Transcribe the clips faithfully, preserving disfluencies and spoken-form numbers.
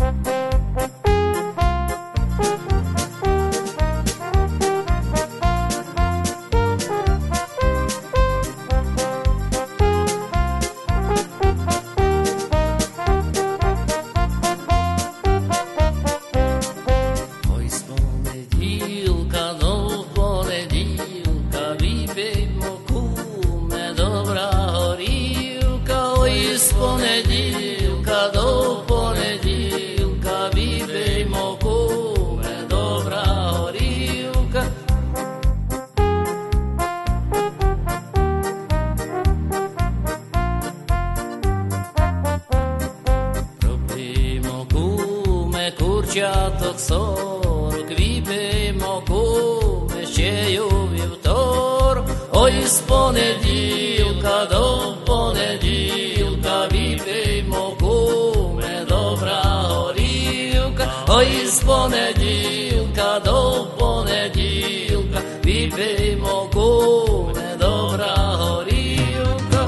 З понеділка до понеділка випиймо, куме, добра горілка. Пропиймо, куме, курчаток сорок, випиймо, куме, ще й у вівторок. Ой, з понеділка до понеділка випиймо, куме, добра горілка. Ой, з понеділка до понеділка випиймо, куме, добра горілка.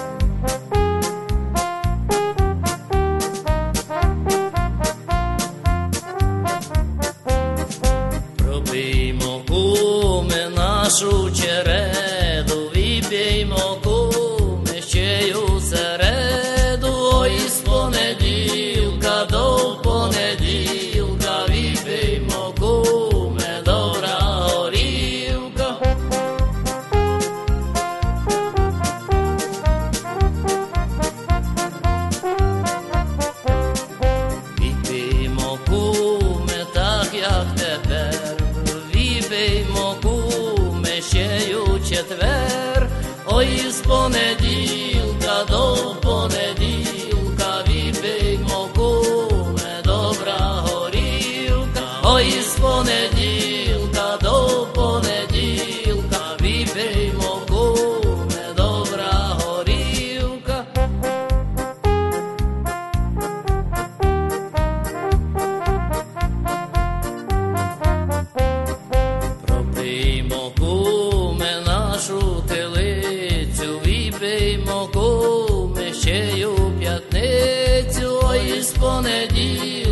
Пропиймо, куме, нашу череду, випиймо, куме, ще й у середу. Ой, з понеділка до понеділка випиймо, куме, добра горілка. Випиймо, куме, так як тепер, випиймо, куме, ще й у четвер. Ой, з понеділка до понеділка випиймо, куме, добра горілка. Ой, з понеділка до понеділка випиймо, куме, добра горілка. Пропиймо, куме, нашу телицю, випиймо, куме, ще й у п'ятницю. Ой, з понеділка